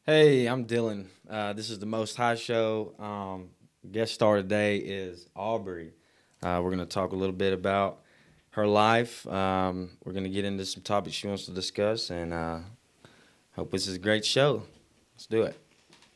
Hey, I'm Dylan. This is the Most High Show. Guest star today is Aubrey. We're going to talk a little bit about her life. We're going to get into some topics she wants to discuss, and hope this is a great show. Let's do it.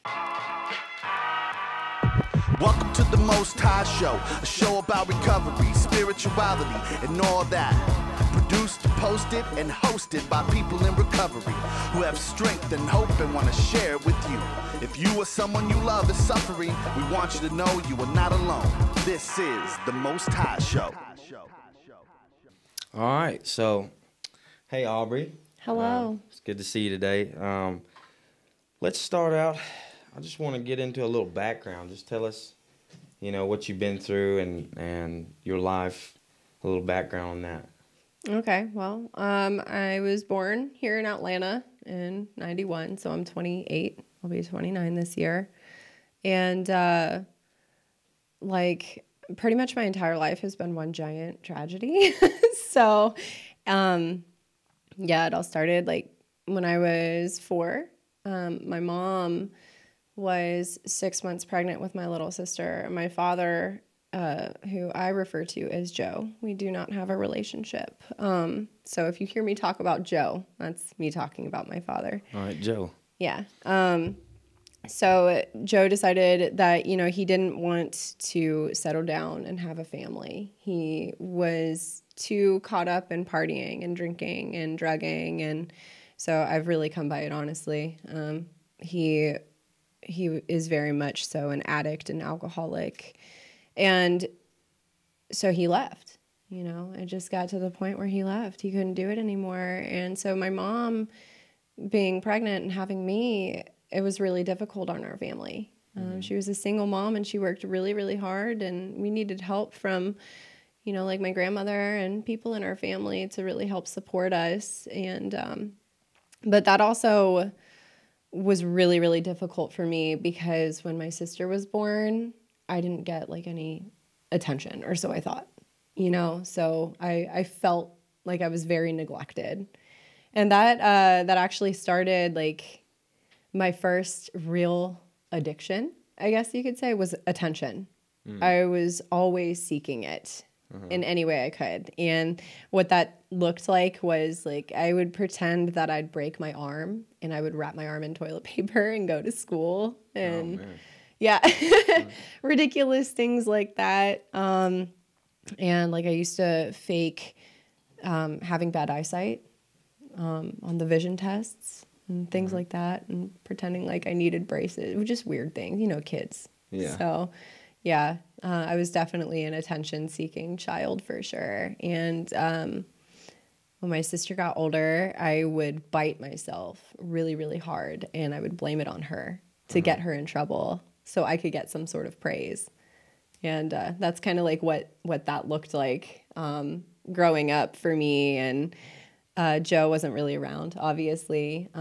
Welcome to the Most High Show, a show about recovery, spirituality, and all that. Produced, posted, and hosted by people in recovery who have strength and hope and want to share it with you. If you or someone you love is suffering, we want you to know you are not alone. This is the Most High Show. All right, so, hey, Aubrey. Hello. It's good to see you today. Let's start out. I just want to get into a little background. Just tell us, what you've been through and your life, a little background on that. Okay, well, I was born here in Atlanta in 91, so I'm 28. I'll be 29 this year. And, pretty much my entire life has been one giant tragedy. So, it all started, when I was 4. My mom was 6 months pregnant with my little sister. My father, who I refer to as Joe, we do not have a relationship. So if you hear me talk about Joe, that's me talking about my father. All right, Joe. Yeah. So Joe decided that, he didn't want to settle down and have a family. He was too caught up in partying and drinking and drugging. And so I've really come by it honestly. He is very much so an addict and alcoholic. And so he left, it just got to the point where he left. He couldn't do it anymore. And so my mom being pregnant and having me, it was really difficult on our family. She was a single mom and she worked really, really hard, and we needed help from, my grandmother and people in our family to really help support us. And, but that also was really, really difficult for me because when my sister was born, I didn't get any attention, or so I thought, so I felt like I was very neglected. And that actually started my first real addiction, I guess you could say, was attention. I was always seeking it in any way I could. And what that looked like was I would pretend that I'd break my arm and I would wrap my arm in toilet paper and go to school. And yeah, ridiculous things like that. And I used to fake having bad eyesight on the vision tests and things like that, and pretending I needed braces. It was just weird things, kids. Yeah. So, yeah, I was definitely an attention-seeking child for sure. And when my sister got older, I would bite myself really, really hard, and I would blame it on her to get her in trouble so I could get some sort of praise. And that's kind of what that looked like growing up for me. And Joe wasn't really around, obviously.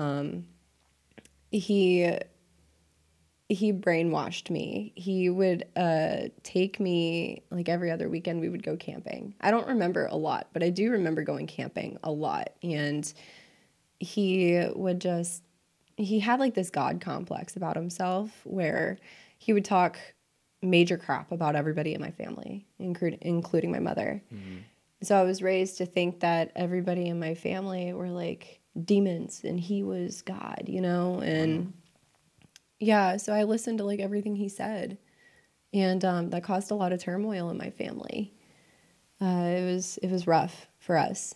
He brainwashed me. He would take me every other weekend. We would go camping. I don't remember a lot, but I do remember going camping a lot. And he had this God complex about himself where he would talk major crap about everybody in my family, including my mother. Mm-hmm. So I was raised to think that everybody in my family were demons and he was God, and yeah, so I listened to everything he said, and that caused a lot of turmoil in my family. It was rough for us.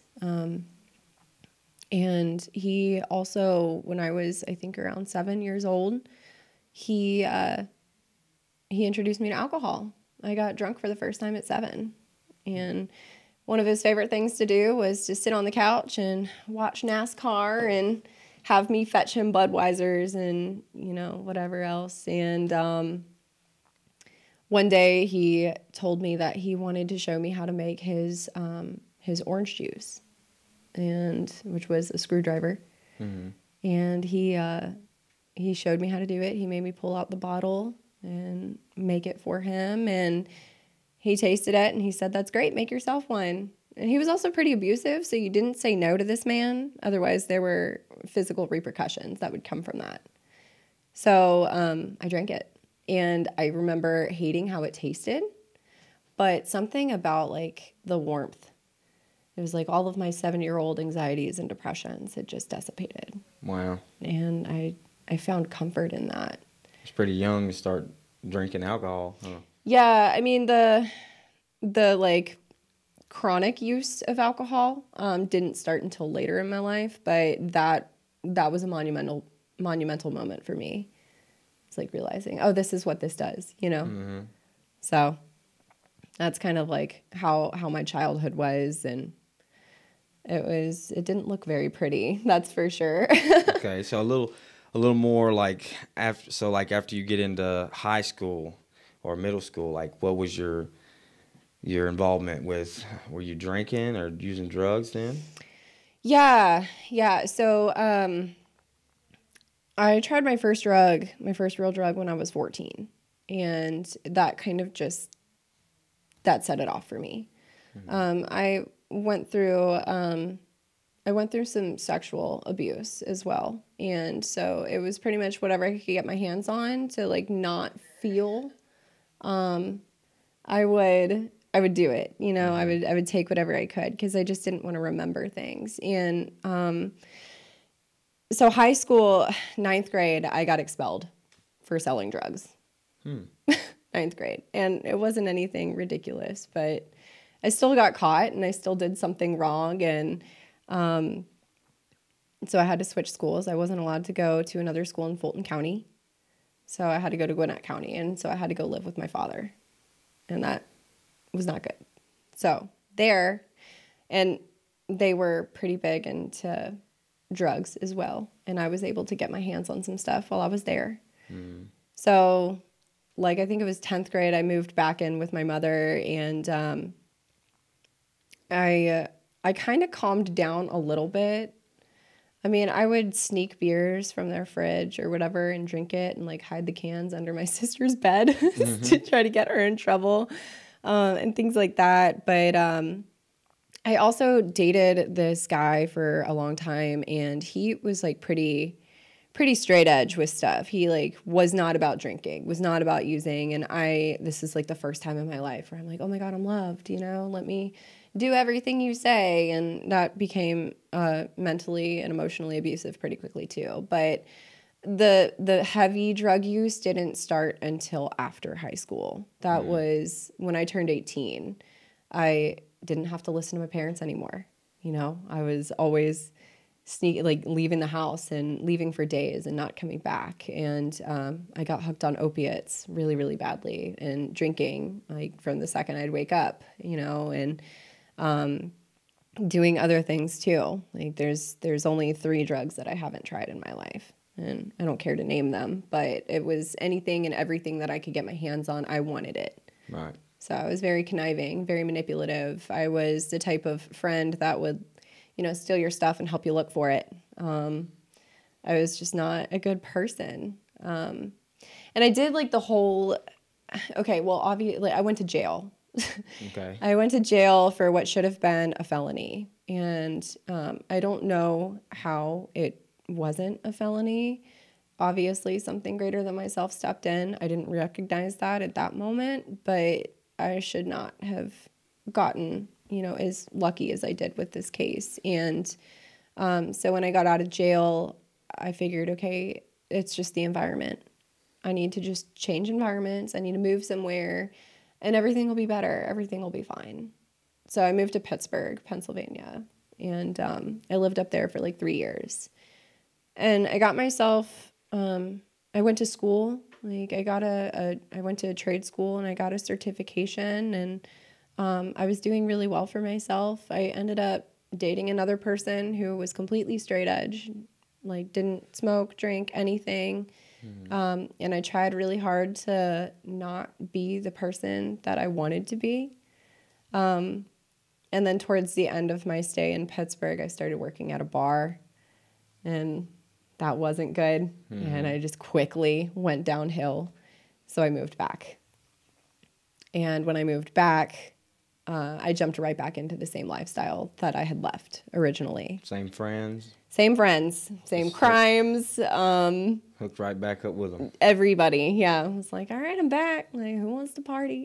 And he also, when I was, I think, around 7 years old, he introduced me to alcohol. I got drunk for the first time at 7, and one of his favorite things to do was to sit on the couch and watch NASCAR and have me fetch him Budweisers and, whatever else. And one day he told me that he wanted to show me how to make his orange juice, and which was a screwdriver. Mm-hmm. And he showed me how to do it. He made me pull out the bottle and make it for him, and he tasted it and he said, "That's great, make yourself one." And he was also pretty abusive, so you didn't say no to this man. Otherwise, there were physical repercussions that would come from that. So I drank it. And I remember hating how it tasted, but something about like the warmth. It was like all of my 7-year-old anxieties and depressions had just dissipated. Wow. And I found comfort in that. It's pretty young to start drinking alcohol. Huh? Yeah, I mean the like chronic use of alcohol didn't start until later in my life, but that was a monumental moment for me. It's like realizing, oh, this is what this does, you know? Mm-hmm. So that's kind of like how my childhood was, and it didn't look very pretty, that's for sure. Okay, so a little more like after you get into high school or middle school, like what was your involvement with, were you drinking or using drugs then? Yeah. So I tried my first real drug when I was 14, and that kind of just, that set it off for me. Mm-hmm. I went through some sexual abuse as well, and so it was pretty much whatever I could get my hands on to like not feel. I would do it, you know. Mm-hmm. I would take whatever I could because I just didn't want to remember things. And so high school, 9th grade, I got expelled for selling drugs. 9th grade. And it wasn't anything ridiculous, but I still got caught and I still did something wrong. And so I had to switch schools. I wasn't allowed to go to another school in Fulton County. So I had to go to Gwinnett County. And so I had to go live with my father. And that was not good. So there, and they were pretty big into drugs as well, and I was able to get my hands on some stuff while I was there. So like I think it was 10th grade, I moved back in with my mother, and I kind of calmed down a little bit. I mean, I would sneak beers from their fridge or whatever and drink it and like hide the cans under my sister's bed to try to get her in trouble, and things like that. But I also dated this guy for a long time, and he was like pretty straight edge with stuff. He like was not about drinking, was not about using. And this is like the first time in my life where I'm like, oh my God, I'm loved, you know, let me do everything you say. And that became mentally and emotionally abusive pretty quickly too. But the heavy drug use didn't start until after high school. That was when I turned 18. I didn't have to listen to my parents anymore. You know, I was always leaving the house and leaving for days and not coming back. And I got hooked on opiates really, really badly, and drinking like from the second I'd wake up, you know, and doing other things too. Like there's only 3 drugs that I haven't tried in my life, and I don't care to name them, but it was anything and everything that I could get my hands on. I wanted it. Right. So I was very conniving, very manipulative. I was the type of friend that would, you know, steal your stuff and help you look for it. I was just not a good person. And I did like the whole, okay, well, obviously I went to jail. Okay. I went to jail for what should have been a felony. And I don't know how it wasn't a felony. Obviously, something greater than myself stepped in. I didn't recognize that at that moment, but I should not have gotten, you know, as lucky as I did with this case. And so when I got out of jail, I figured, okay, it's just the environment. I need to just change environments. I need to move somewhere, and everything will be better. Everything will be fine. So I moved to Pittsburgh, Pennsylvania, and I lived up there for like 3 years. And I got myself, I went to school. Like I went to a trade school, and I got a certification, and I was doing really well for myself. I ended up dating another person who was completely straight edge, like didn't smoke, drink, anything. And I tried really hard to not be the person that I wanted to be. And then towards the end of my stay in Pittsburgh, I started working at a bar, and that wasn't good. And I just quickly went downhill. So I moved back. And when I moved back, I jumped right back into the same lifestyle that I had left originally. Same friends. Same friends, same crimes. Hooked right back up with them. Everybody, yeah. I was like, all right, I'm back. Like, who wants to party?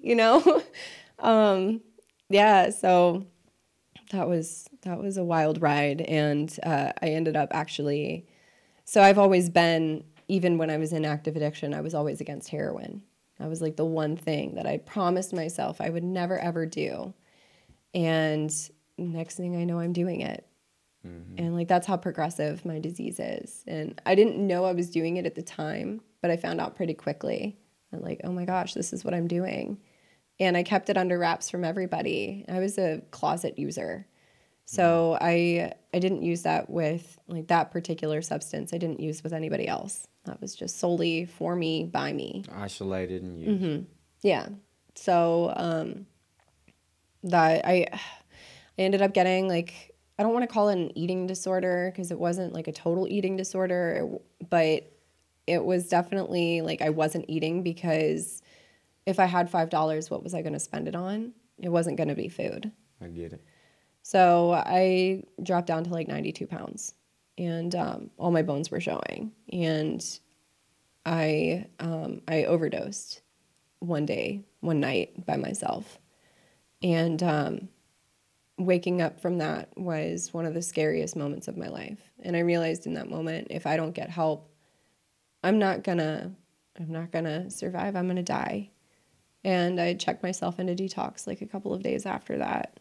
Yeah. So that was a wild ride, and I ended up actually. So I've always been, even when I was in active addiction, I was always against heroin. That was like the one thing that I promised myself I would never, ever do. And next thing I know, I'm doing it. Mm-hmm. And like, that's how progressive my disease is. And I didn't know I was doing it at the time, but I found out pretty quickly. I'm like, oh my gosh, this is what I'm doing. And I kept it under wraps from everybody. I was a closet user. So I didn't use that with like that particular substance. I didn't use with anybody else. That was just solely for me, by me. Isolated and used. Mm-hmm. Yeah. So that I ended up getting like, I don't want to call it an eating disorder because it wasn't like a total eating disorder, but it was definitely like I wasn't eating because if I had $5, what was I going to spend it on? It wasn't going to be food. I get it. So I dropped down to like 92 pounds and all my bones were showing. And I overdosed one night by myself. And waking up from that was one of the scariest moments of my life. And I realized in that moment, if I don't get help, I'm not gonna survive. I'm gonna die. And I checked myself into detox like a couple of days after that.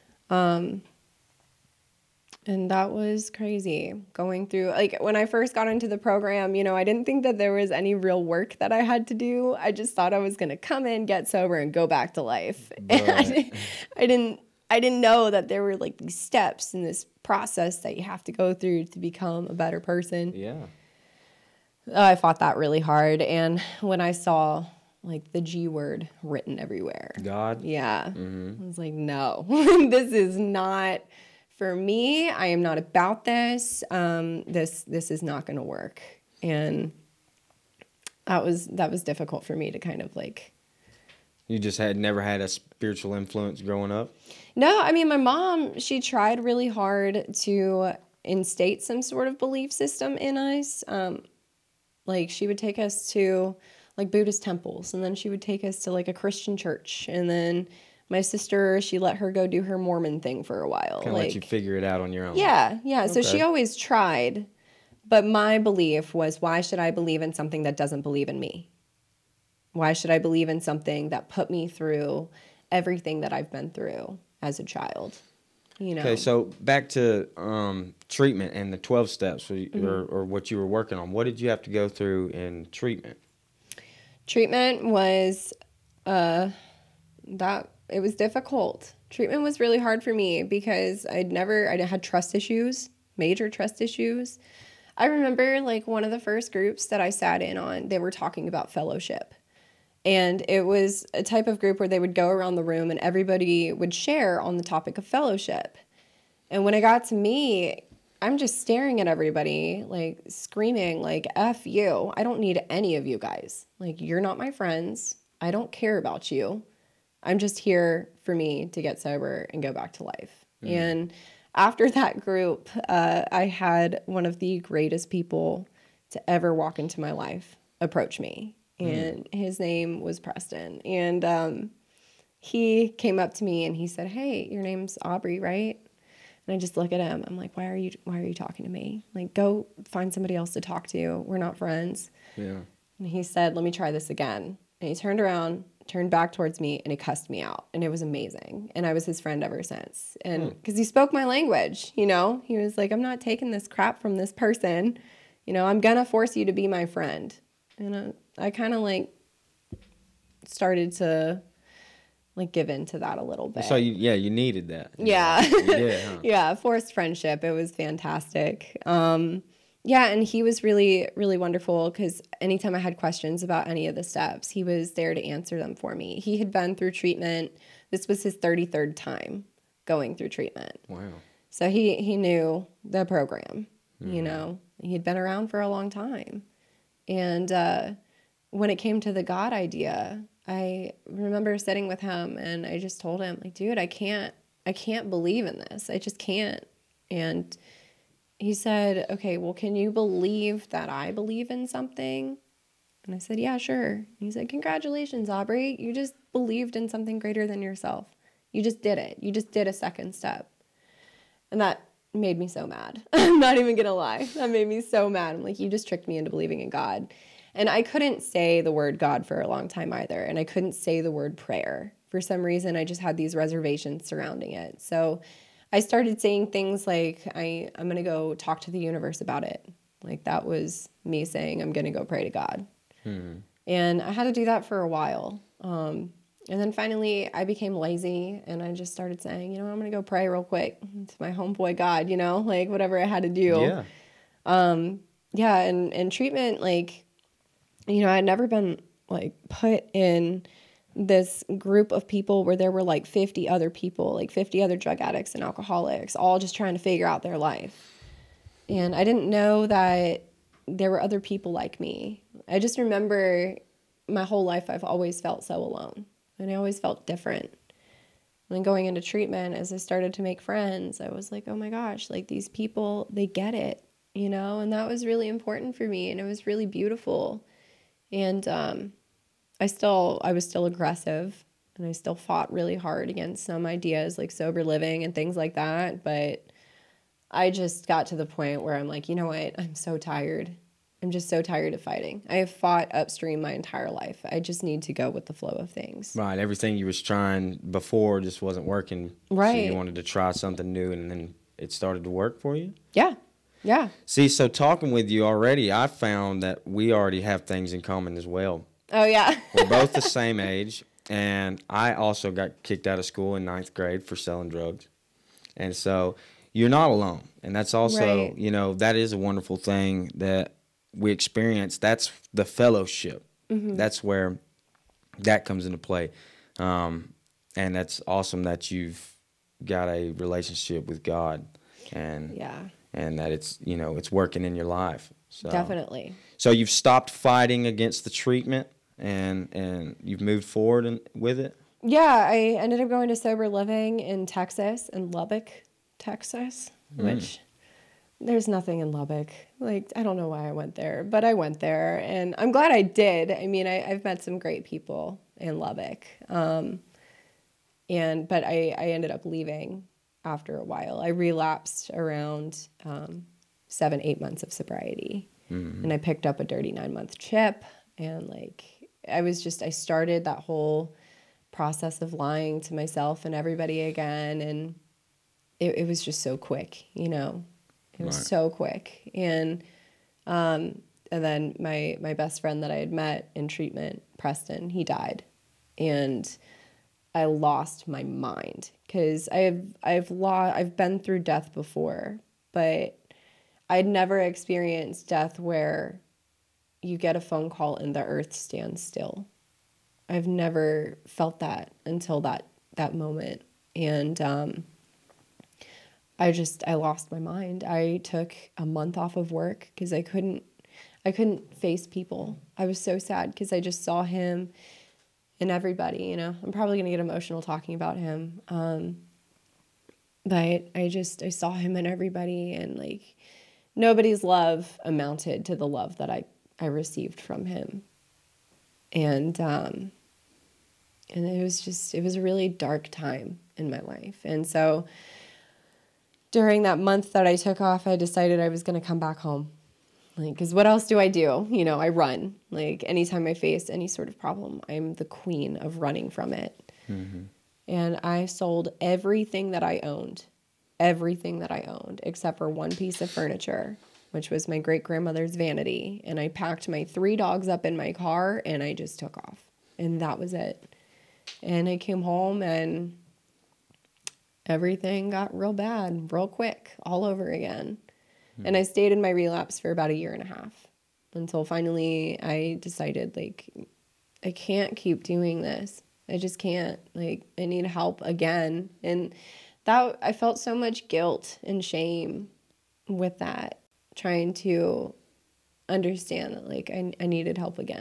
And that was crazy going through, like when I first got into the program, I didn't think that there was any real work that I had to do. I just thought I was going to come in, get sober and go back to life. And I didn't know that there were like these steps in this process that you have to go through to become a better person. Yeah. I fought that really hard. And when I saw like the G word written everywhere. God? Yeah. Mm-hmm. I was like, no, this is not for me. I am not about this. This is not going to work. And that was difficult for me to kind of like. You just had never had a spiritual influence growing up? No, I mean, my mom, she tried really hard to instate some sort of belief system in us. Like she would take us to like Buddhist temples, and then she would take us to like a Christian church, and then my sister, she let her go do her Mormon thing for a while. Kind of let you figure it out on your own. Yeah. So she always tried, but my belief was, why should I believe in something that doesn't believe in me? Why should I believe in something that put me through everything that I've been through as a child? Okay, so back to treatment and the 12 steps or what you were working on. What did you have to go through in treatment? Treatment was it was difficult. Treatment was really hard for me because I had trust issues, major trust issues. I remember like one of the first groups that I sat in on, they were talking about fellowship. And it was a type of group where they would go around the room and everybody would share on the topic of fellowship. And when it got to me, I'm just staring at everybody, like screaming, like, F you. I don't need any of you guys. Like, you're not my friends. I don't care about you. I'm just here for me to get sober and go back to life. Mm. And after that group, I had one of the greatest people to ever walk into my life approach me. And his name was Preston. And he came up to me and he said, "Hey, your name's Aubrey, right?" And I just look at him. I'm like, why are you talking to me? Like, go find somebody else to talk to. We're not friends. Yeah. And he said, "Let me try this again." And he turned around, turned back towards me, and he cussed me out. And it was amazing. And I was his friend ever since. And because he spoke my language, he was like, "I'm not taking this crap from this person. I'm going to force you to be my friend." And I kind of like started to like give in to that a little bit. So you needed that. Yeah. Huh? Yeah. Forced friendship. It was fantastic. Yeah. And he was really, really wonderful because anytime I had questions about any of the steps, he was there to answer them for me. He had been through treatment. This was his 33rd time going through treatment. Wow. So he knew the program, he'd been around for a long time. And when it came to the God idea, I remember sitting with him and I just told him, like, dude, I can't believe in this. I just can't. And he said, okay, well, can you believe that I believe in something? And I said, yeah, sure. And he said, congratulations, Aubrey. You just believed in something greater than yourself. You just did it. You just did a second step. And that made me so mad. I'm not even going to lie. That made me so mad. I'm like, you just tricked me into believing in God. And I couldn't say the word God for a long time either. And I couldn't say the word prayer. For some reason, I just had these reservations surrounding it. So I started saying things like, I'm going to go talk to the universe about it. Like, that was me saying, I'm going to go pray to God. And I had to do that for a while. And then finally I became lazy and I just started saying, I'm going to go pray real quick to my homeboy God, like whatever I had to do. Yeah. And treatment, like, I'd never been like put in this group of people where there were like 50 other people, like 50 other drug addicts and alcoholics, all just trying to figure out their life. And I didn't know that there were other people like me. I just remember my whole life I've always felt so alone. And I always felt different. And then going into treatment, as I started to make friends, I was like, oh my gosh, like these people, they get it, and that was really important for me. And it was really beautiful. And I was still aggressive and I still fought really hard against some ideas like sober living and things like that. But I just got to the point where I'm like, you know what? I'm so tired. I'm just so tired of fighting. I have fought upstream my entire life. I just need to go with the flow of things. Right. Everything you was trying before just wasn't working. Right. So you wanted to try something new, and then it started to work for you? Yeah. Yeah. See, so talking with you already, I found that we already have things in common as well. Oh, yeah. We're both the same age, and I also got kicked out of school in 9th grade for selling drugs. And so you're not alone. And that's also, right. That is a wonderful thing that we experience. That's the fellowship. Mm-hmm. That's where that comes into play. And that's awesome that you've got a relationship with God and that it's, it's working in your life. So, definitely. So you've stopped fighting against the treatment and you've moved forward with it? Yeah, I ended up going to sober living in Texas, in Lubbock, Texas, which there's nothing in Lubbock. Like, I don't know why I went there, but I went there, and I'm glad I did. I mean, I've met some great people in Lubbock, but I ended up leaving after a while. I relapsed around 7-8 months of sobriety, and I picked up a dirty 9-month chip, and like I started that whole process of lying to myself and everybody again, and it was just so quick, It was so quick. And then my best friend that I had met in treatment, Preston, he died. And I lost my mind because I've been through death before, but I'd never experienced death where you get a phone call and the earth stands still. I've never felt that until that moment. And I lost my mind. I took a month off of work because I couldn't face people. I was so sad because I just saw him and everybody, I'm probably going to get emotional talking about him. But I saw him and everybody, and like nobody's love amounted to the love that I received from him. And it was a really dark time in my life. And so during that month that I took off, I decided I was going to come back home. Like, because what else do? I run. Like, anytime I face any sort of problem, I'm the queen of running from it. Mm-hmm. And I sold everything that I owned, except for one piece of furniture, which was my great-grandmother's vanity. And I packed my 3 dogs up in my car, and I just took off. And that was it. And I came home, and everything got real bad, real quick, all over again. And I stayed in my relapse for about 1.5 years until finally I decided, like, I can't keep doing this. I just can't. Like, I need help again. And that I felt so much guilt and shame with that, trying to understand that, like, I needed help again.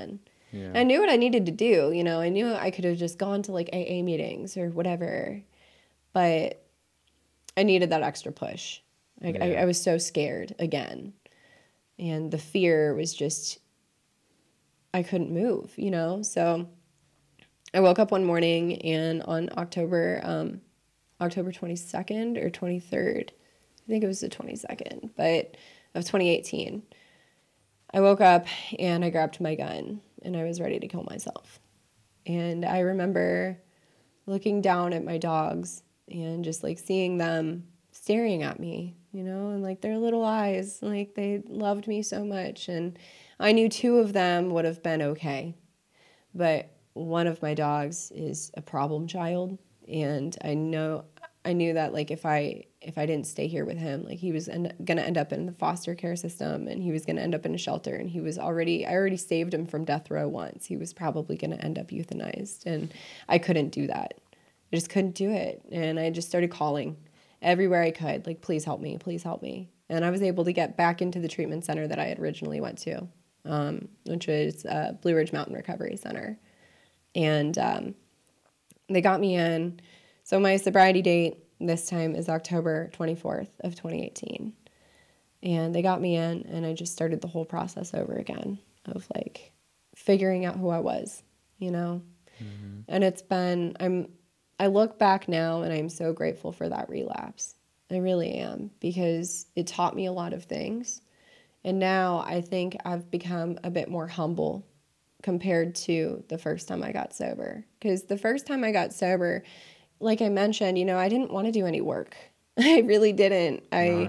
Yeah. I knew what I needed to do. You know, I knew I could have just gone to like AA meetings or whatever, but I needed that extra push. Like Yeah. I was so scared again. And the fear was just, I couldn't move, you know? So I woke up one morning and on October 22nd or 23rd, I think it was the 22nd, but of 2018, I woke up and I grabbed my gun and I was ready to kill myself. And I remember looking down at my dogs and just like seeing them staring at me, you know, and like their little eyes, like they loved me so much. And I knew two of them would have been okay. But one of my dogs is a problem child. And I knew that like if I didn't stay here with him, like he was gonna end up in the foster care system and he was gonna end up in a shelter, and I already saved him from death row once. He was probably gonna end up euthanized, and I couldn't do that. I just couldn't do it. And I just started calling everywhere I could, like, please help me, please help me. And I was able to get back into the treatment center that I had originally went to, which was Blue Ridge Mountain Recovery Center. And they got me in. So my sobriety date this time is October 24th of 2018. And they got me in, and I just started the whole process over again of like figuring out who I was, you know? Mm-hmm. And it's been, I look back now and I'm so grateful for that relapse. I really am, because it taught me a lot of things. And now I think I've become a bit more humble compared to the first time I got sober. Because the first time I got sober, like I mentioned, you know, I didn't want to do any work. I really didn't.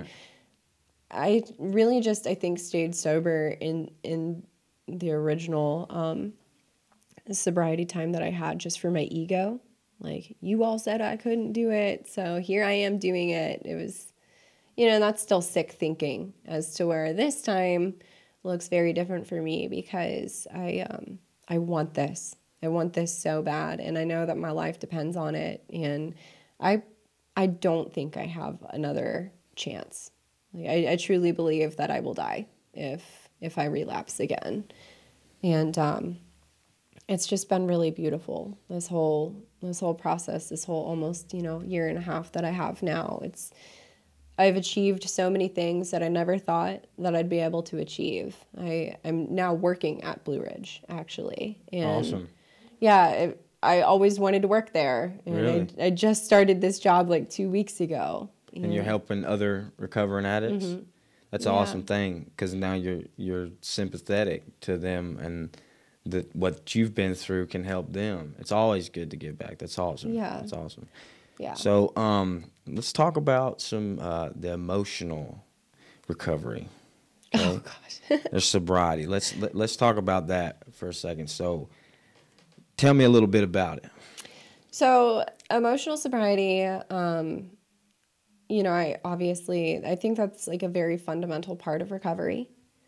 I really just, I think, stayed sober in the original sobriety time that I had just for my ego. Like, you all said I couldn't do it, so here I am doing it. It was, you know, that's still sick thinking, as to where this time looks very different for me, because I want this. I want this so bad, and I know that my life depends on it, and I don't think I have another chance. Like, I truly believe that I will die if I relapse again. And it's just been really beautiful, this whole process, this whole almost, you know, year and a half that I have now. I've achieved so many things that I never thought that I'd be able to achieve. I'm now working at Blue Ridge, actually. And Awesome. Yeah, I always wanted to work there. And really? I just started this job like 2 weeks ago. And you're helping other recovering addicts? Mm-hmm. That's an awesome thing, because now you're sympathetic to them, and what you've been through can help them. It's always good to give back. That's awesome. Yeah. That's awesome. Yeah. So let's talk about some the emotional recovery. Okay? Oh gosh. There's sobriety. Let's talk about that for a second. So tell me a little bit about it. So emotional sobriety, you know, I think that's like a very fundamental part of recovery.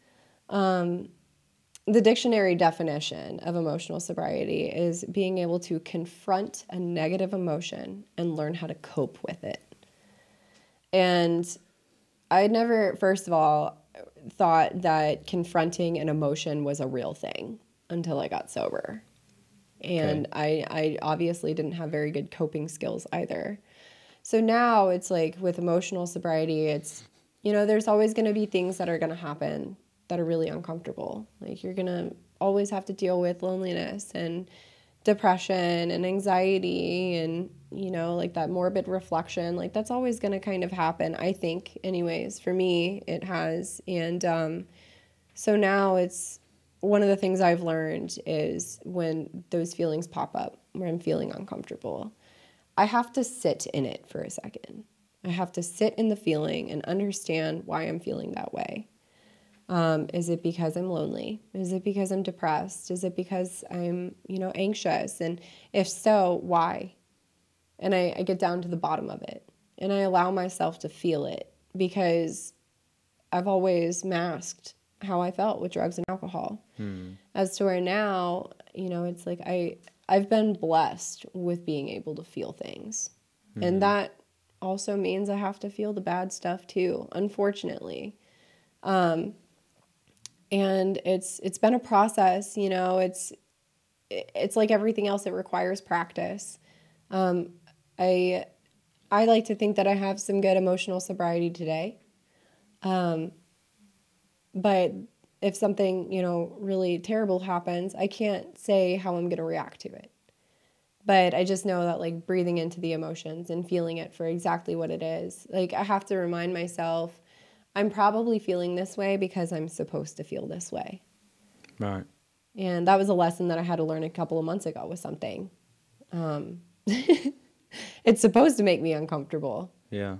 The dictionary definition of emotional sobriety is being able to confront a negative emotion and learn how to cope with it. And I never, first of all, thought that confronting an emotion was a real thing until I got sober. And okay. I obviously didn't have very good coping skills either. So now it's like with emotional sobriety, it's, you know, there's always going to be things that are going to happen that are really uncomfortable. Like, you're going to always have to deal with loneliness and depression and anxiety and, you know, like that morbid reflection. Like, that's always going to kind of happen, I think, anyways. For me, it has. And so now it's one of the things I've learned is when those feelings pop up where I'm feeling uncomfortable, I have to sit in it for a second. I have to sit in the feeling and understand why I'm feeling that way. Is it because I'm lonely? Is it because I'm depressed? Is it because I'm, you know, anxious? And if so, why? And I get down to the bottom of it. And I allow myself to feel it, because I've always masked how I felt with drugs and alcohol. As to where now, you know, it's like I've been blessed with being able to feel things. And that also means I have to feel the bad stuff too, unfortunately. And it's been a process, you know. It's like everything else, it requires practice. I like to think that I have some good emotional sobriety today. But if something, you know, really terrible happens, I can't say how I'm going to react to it. But I just know that, like, breathing into the emotions and feeling it for exactly what it is. Like, I have to remind myself, I'm probably feeling this way because I'm supposed to feel this way. Right. And that was a lesson that I had to learn a couple of months ago with something. It's supposed to make me uncomfortable. Yeah.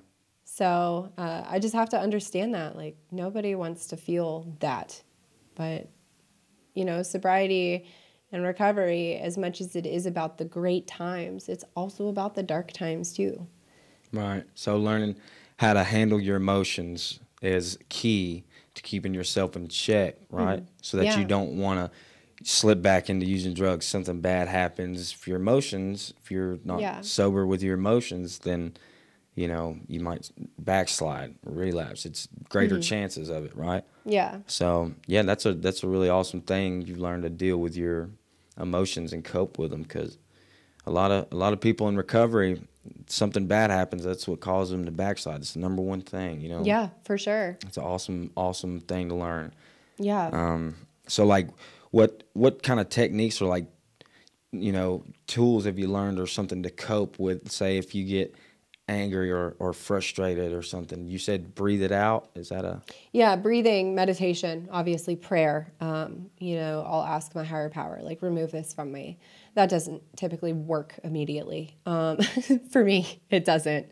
So I just have to understand that. Like, nobody wants to feel that. But, you know, sobriety and recovery, as much as it is about the great times, it's also about the dark times too. Right. So learning how to handle your emotions is key to keeping yourself in check, right? Mm-hmm. So that you don't want to slip back into using drugs. Something bad happens for your emotions. If you're not sober with your emotions, then, you know, you might backslide or relapse. It's greater chances of it, right? Yeah. So, yeah, that's a really awesome thing. You've learned to deal with your emotions and cope with them, because a lot of people in recovery, something bad happens, that's what causes them to backslide. It's the number one thing, you know. Yeah, for sure. It's an awesome thing to learn. Yeah. So, like, what kind of techniques or, like, you know, tools have you learned or something to cope with, say, if you get angry or frustrated or something? You said breathe it out. Is that a... Yeah, breathing, meditation, obviously prayer. You know, I'll ask my higher power, like, remove this from me. That doesn't typically work immediately. For me, it doesn't.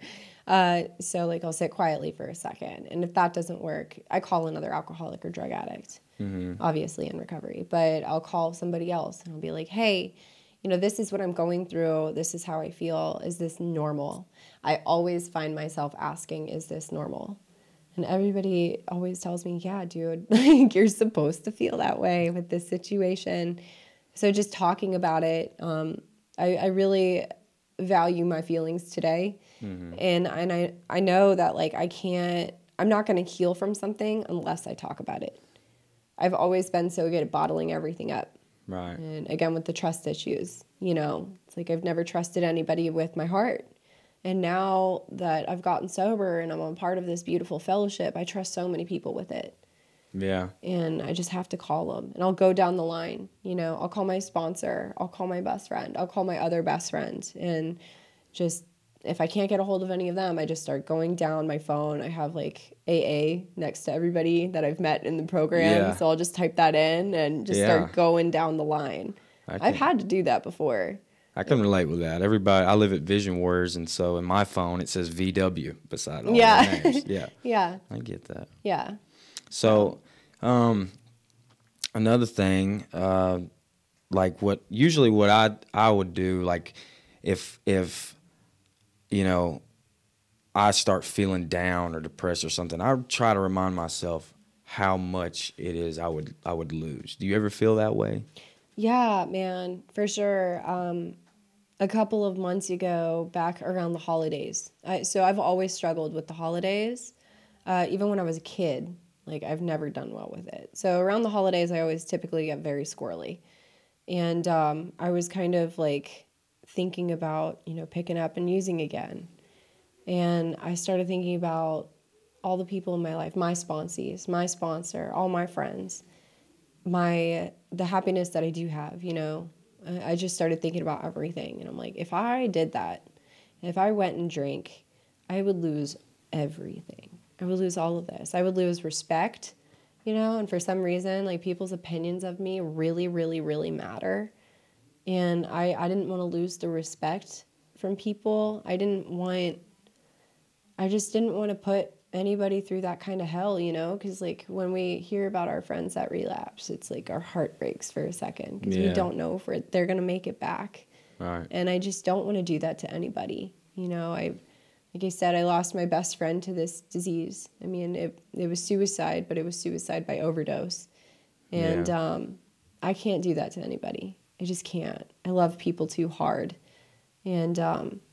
So, like, I'll sit quietly for a second. And if that doesn't work, I call another alcoholic or drug addict, obviously in recovery. But I'll call somebody else and I'll be like, hey, you know, this is what I'm going through. This is how I feel. Is this normal? I always find myself asking, is this normal? And everybody always tells me, yeah, dude, like, you're supposed to feel that way with this situation. So just talking about it, I really value my feelings today. And I know that, like, I'm not going to heal from something unless I talk about it. I've always been so good at bottling everything up. Right. And again, with the trust issues, you know, it's like I've never trusted anybody with my heart. And now that I've gotten sober and I'm a part of this beautiful fellowship, I trust so many people with it. Yeah. And I just have to call them. And I'll go down the line. You know, I'll call my sponsor. I'll call my best friend. I'll call my other best friend. And just, if I can't get a hold of any of them, I just start going down my phone. I have, like, AA next to everybody that I've met in the program. Yeah. So I'll just type that in and just start going down the line. I've had to do that before. I can relate with that. Everybody, I live at Vision Warriors, and so in my phone it says VW beside all their names. Yeah. Yeah. I get that. Yeah. So, another thing, like, what I would do, like, if you know, I start feeling down or depressed or something, I would try to remind myself how much it is I would lose. Do you ever feel that way? Yeah, man, for sure. A couple of months ago, back around the holidays. So I've always struggled with the holidays, even when I was a kid. Like, I've never done well with it. So around the holidays, I always typically get very squirrely. And I was kind of, like, thinking about, you know, picking up and using again. And I started thinking about all the people in my life, my sponsees, my sponsor, all my friends, the happiness that I do have, you know. I just started thinking about everything. And I'm like, if I did that, if I went and drank, I would lose everything. I would lose all of this. I would lose respect, you know, and for some reason, like, people's opinions of me really, really, really matter. And I didn't want to lose the respect from people. I just didn't want to put anybody through that kind of hell, you know, because, like, when we hear about our friends that relapse, it's like our heart breaks for a second because we don't know if they're going to make it back. Right. And I just don't want to do that to anybody. You know, like I said, I lost my best friend to this disease. I mean, it was suicide, but it was suicide by overdose. And I can't do that to anybody. I just can't. I love people too hard. And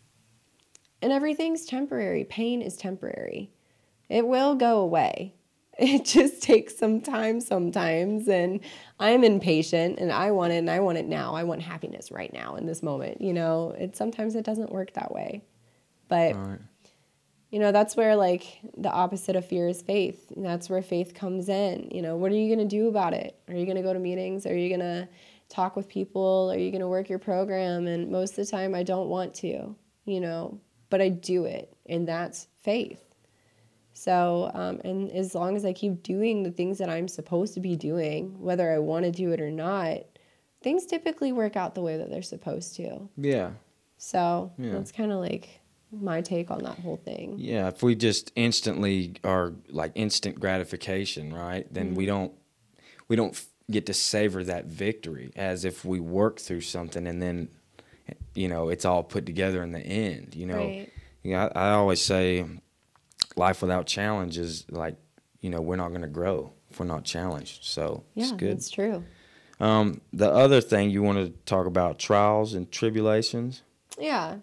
everything's temporary. Pain is temporary. It will go away. It just takes some time sometimes, and I'm impatient, and I want it, and I want it now. I want happiness right now in this moment. Sometimes it doesn't work that way, but Right. that's where like the opposite of fear is faith. And that's where faith comes in. What are you going to do about it? Are you going to go to meetings? Are you going to talk with people? Are you going to work your program? And most of the time I don't want to, but I do it, and that's faith. So, and as long as I keep doing the things that I'm supposed to be doing, whether I want to do it or not, things typically work out the way that they're supposed to. Yeah. So Yeah. that's kind of like my take on that whole thing. Yeah. If we just instantly are like instant gratification, right? Then we don't get to savor that victory as if we work through something and then, it's all put together in the end. Right. I always say life without challenge is like, we're not going to grow if we're not challenged. So it's Yeah, good. that's true. The other thing you want to talk about, trials and tribulations. Yeah.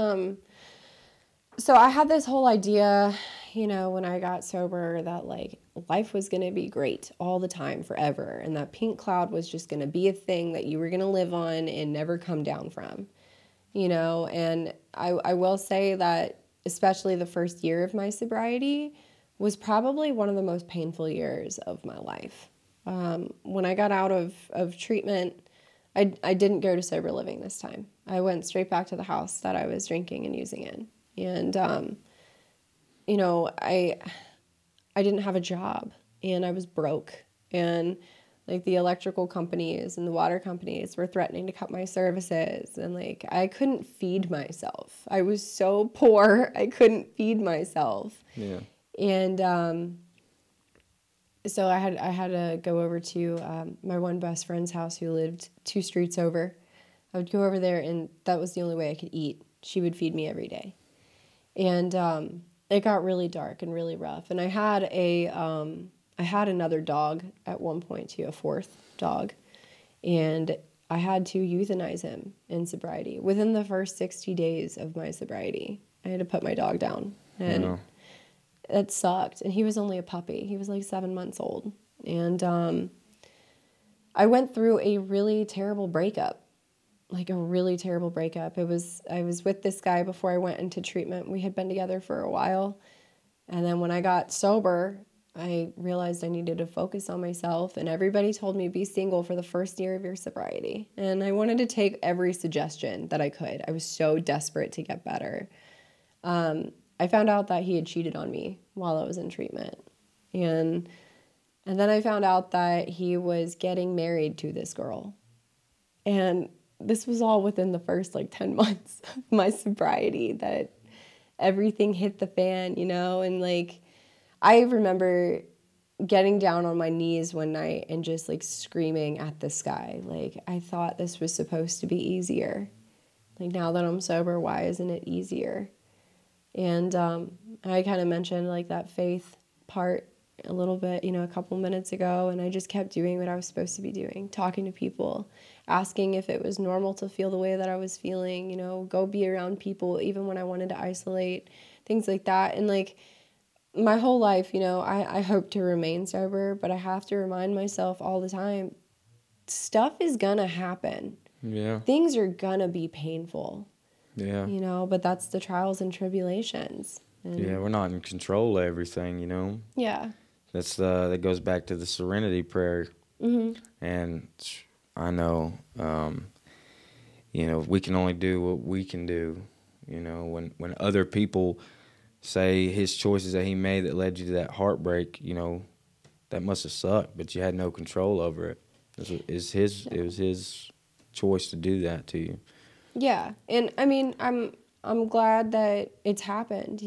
So I had this whole idea, when I got sober, that like life was going to be great all the time forever. And that pink cloud was just going to be a thing that you were going to live on and never come down from, and I will say that especially the first year of my sobriety was probably one of the most painful years of my life. When I got out of treatment, I didn't go to sober living this time. I went straight back to the house that I was drinking and using in. And, I didn't have a job, and I was broke, and like the electrical companies and the water companies were threatening to cut my services, and like I couldn't feed myself. I was so poor, I couldn't feed myself. Yeah. And so I had to go over to my one best friend's house who lived 2 streets over. I would go over there, and that was the only way I could eat. She would feed me every day. And it got really dark and really rough. And I had another dog at one point too, a 4th dog, and I had to euthanize him in sobriety. Within the first 60 days of my sobriety, I had to put my dog down, and it sucked. And he was only a puppy. He was like 7 months old. And I went through a really terrible breakup. Like a really terrible breakup. I was with this guy before I went into treatment. We had been together for a while. And then when I got sober, I realized I needed to focus on myself. And everybody told me, be single for the first year of your sobriety. And I wanted to take every suggestion that I could. I was so desperate to get better. I found out that he had cheated on me while I was in treatment. And then I found out that he was getting married to this girl. And this was all within the first 10 months of my sobriety, that everything hit the fan, and I remember getting down on my knees one night and just screaming at the sky. I thought this was supposed to be easier. Now that I'm sober, why isn't it easier? And I kind of mentioned that faith part a little bit, a couple minutes ago, and I just kept doing what I was supposed to be doing, talking to people, asking if it was normal to feel the way that I was feeling, go be around people even when I wanted to isolate, things like that. And my whole life, I hope to remain sober, but I have to remind myself all the time, stuff is gonna happen. Yeah. Things are gonna be painful. Yeah. But that's the trials and tribulations. And yeah, we're not in control of everything, yeah. That goes back to the serenity prayer. Mm-hmm. And I know, we can only do what we can do. When other people say his choices that he made that led you to that heartbreak, that must have sucked, but you had no control over it. It was his choice to do that to you. Yeah, and I mean, I'm glad that it's happened.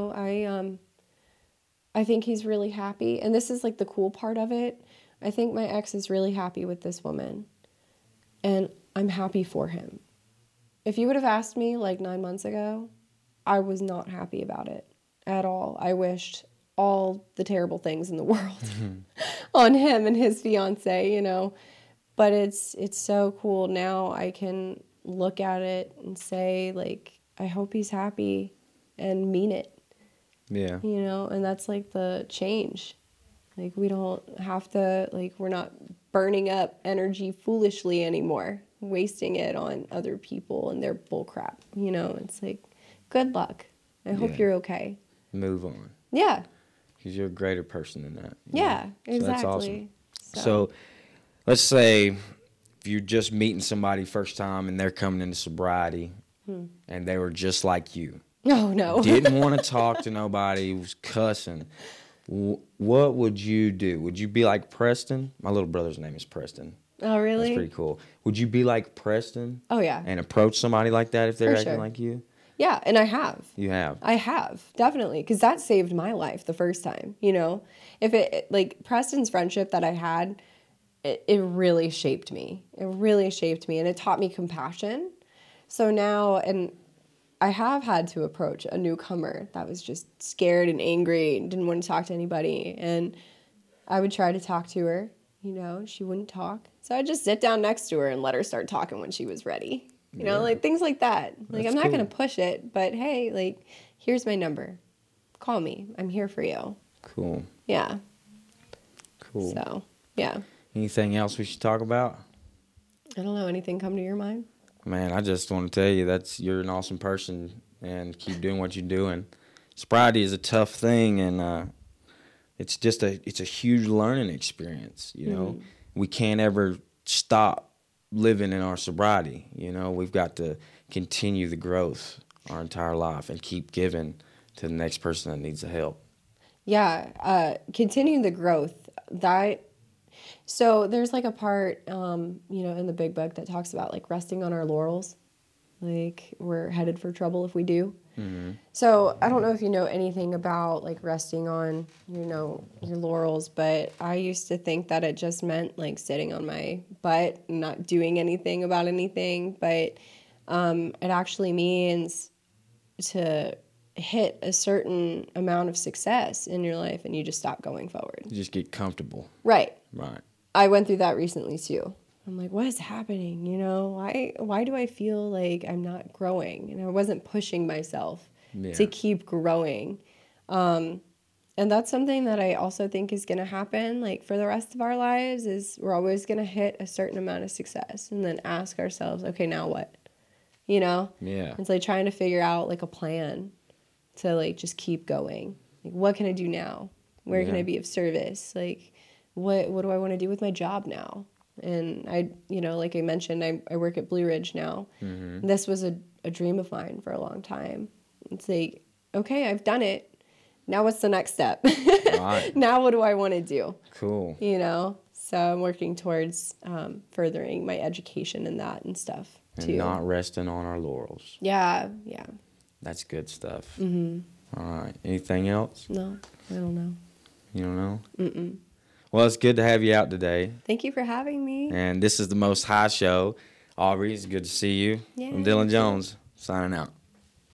I think he's really happy, and this is the cool part of it. I think my ex is really happy with this woman, and I'm happy for him. If you would have asked me 9 months ago, I was not happy about it at all. I wished all the terrible things in the world on him and his fiance, But it's so cool now. I can look at it and say I hope he's happy and mean it. Yeah. And that's the change. Like, we don't have to, like, we're not burning up energy foolishly anymore, wasting it on other people and their bull crap. You know, it's like, good luck. I hope Yeah. you're okay. Move on. Yeah. Because you're a greater person than that. Yeah, So exactly. that's awesome. So let's say if you're just meeting somebody first time and they're coming into sobriety and they were just like you, Oh, no. didn't want to talk to nobody, was cussing, what would you do? Would you be like Preston? My little brother's name is Preston. Oh, really? That's pretty cool. Would you be like Preston Oh, yeah. and approach somebody like that if they're For acting sure. like you? Yeah, and I have. You have. I have, definitely, because that saved my life the first time, you know? If like, Preston's friendship that I had, it really shaped me. It really shaped me, and it taught me compassion. So now, and I have had to approach a newcomer that was just scared and angry and didn't want to talk to anybody, and I would try to talk to her, you know, she wouldn't talk. So I'd just sit down next to her and let her start talking when she was ready. You know, like things like that. Like, That's I'm not cool. going to push it, but hey, like, here's my number. Call me. I'm here for you. Cool. Yeah. Cool. So, yeah. Anything else we should talk about? I don't know. Anything come to your mind? Man, I just want to tell you you're an awesome person and keep doing what you're doing. Sobriety is a tough thing, and it's a huge learning experience. You know, we can't ever stop living in our sobriety. You know, we've got to continue the growth our entire life and keep giving to the next person that needs the help. Yeah. Continuing the growth. So there's like a part, you know, in the big book that talks about like resting on our laurels. Like, we're headed for trouble if we do. So I don't know if you know anything about like resting on, you know, your laurels, but I used to think that it just meant like sitting on my butt and not doing anything about anything. But it actually means to hit a certain amount of success in your life and you just stop going forward. You just get comfortable. Right. Right. I went through that recently too. I'm like, what is happening? You know, why do I feel like I'm not growing? And I wasn't pushing myself to keep growing. And that's something that I also think is going to happen, like, for the rest of our lives, is we're always going to hit a certain amount of success and then ask ourselves, okay, now what? You know? Yeah. It's like trying to figure out like a plan to like just keep going. Like, what can I do now? Where can I be of service? Like, what do I want to do with my job now? And I, you know, like I mentioned, I work at Blue Ridge now. This was a dream of mine for a long time. It's like, okay, I've done it. Now what's the next step? Right. Now what do I want to do? Cool. You know? So I'm working towards furthering my education in that and stuff And too. not resting on our laurels. Yeah, yeah. That's good stuff. All right. Anything else? No, I don't know. You don't know? Mm-mm. Well, it's good to have you out today. Thank you for having me. And this is the Most High Show. Aubrey, it's good to see you. Yeah, I'm Dylan you too. Jones, signing out.